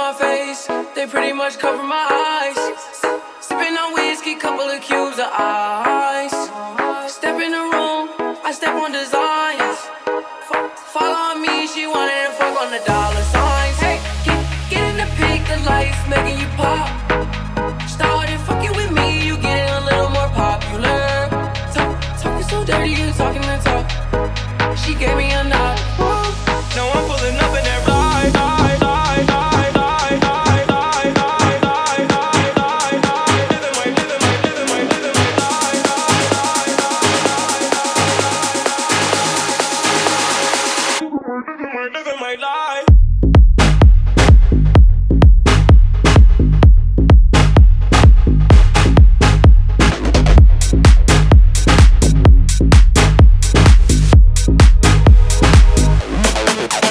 my face, they pretty much cover my eyes. Sipping on whiskey, couple of cubes of ice. Step in the room, I step on designs. Follow on me, she wanted to fuck on the dollar signs. Hey, get in the pic, the lights making you pop. Started fucking with me, you getting a little more popular. Talking so dirty, you talking the talk. She gave me a nod. Now I'm pulling up in that ride. Living my life.